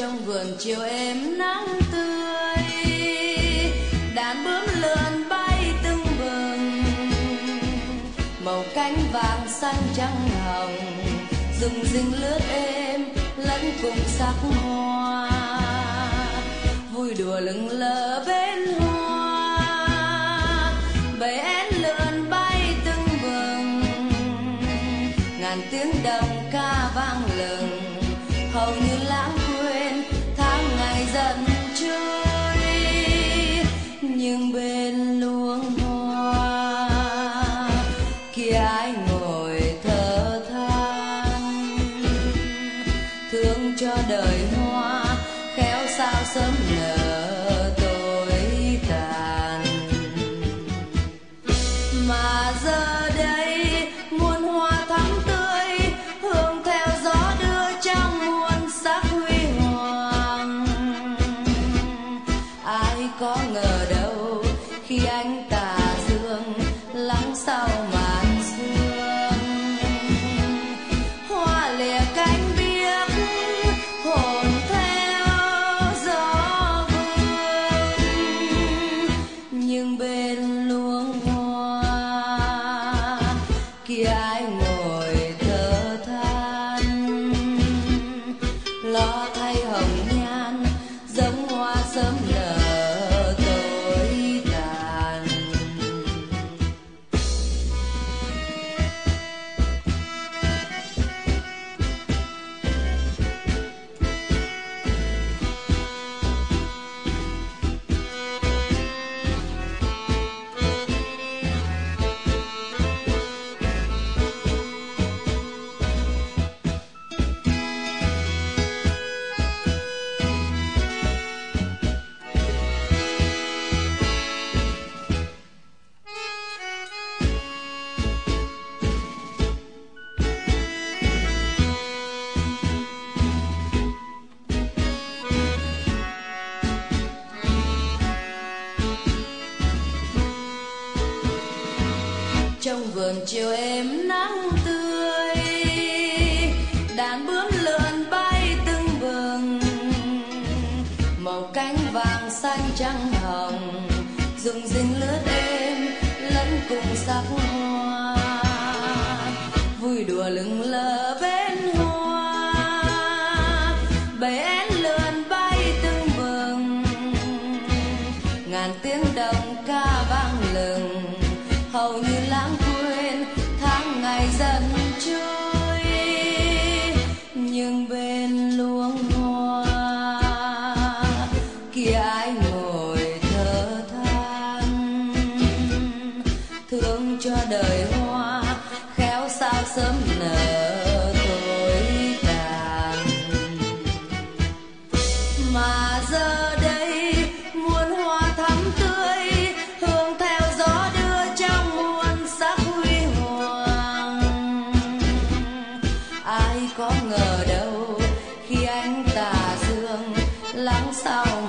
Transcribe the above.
trong vườn chiều êm nắng tươi, đàn bướm lượn bay tưng bừng, màu cánh vàng xanh trắng hồng rừng rinh lướt êm lẫn cùng sắc hoa, vui đùa lững lờ bên hoa. Bầy én lượn bay tưng bừng, ngàn tiếng đồng ca vang lừng, hầu như lãng quên tháng ngày dần trôi. Nhưng bên luống hoa kia ai ngồi thở than, thương cho đời hoa khéo sao sớm nở tối tàn. Mà giờ đây muôn hoa thắm tươi, hương theo gió đưa trong muôn sắc huy hoàng. Ai có ngờ đâu khi anh tà dương lắng sau màn sương, hoa lìa cánh biếc hồn theo gió vương. Nhưng bên luống hoa kia ai ngồi thở than, lo thay hồng nhan giống hoa sớm nở tối tàn. Trong vườn chiều êm nắng tươi, đàn bướm lượn bay tưng bừng, màu cánh vàng xanh trắng hồng rừng rinh lướt êm lẫn cùng sắc hoa, vui đùa lững lờ bên hoa. Bầy én lượn bay tưng bừng, ngàn tiếng đồng ca vang lừng, hầu như lãng quên tháng ngày dần trôi. Nhưng bên luống hoa kia ai ngồi thở than, thương cho đời hoa khéo sao sớm nở tối tàn. Mà giờ đây muôn hoa thắm tươi, hương theo gió đưa trong muôn sắc huy hoàng. Ai có ngờ đâu khi anh tà dương lắng sau